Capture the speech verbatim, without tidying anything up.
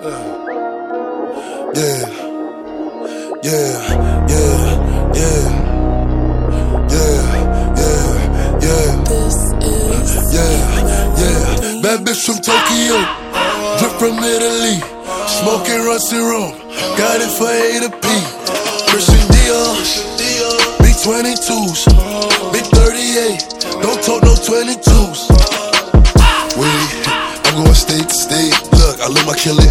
Yeah, yeah, yeah, yeah, yeah, yeah, yeah, yeah, yeah. Bad bitch from Tokyo, drip from Italy, smoking rusty rum, got it for A to P. Christian Dior, B twenty-twos, big thirty-eight, don't talk no twenty-twos. Wait, I'm going state to state. Look, I love my killer.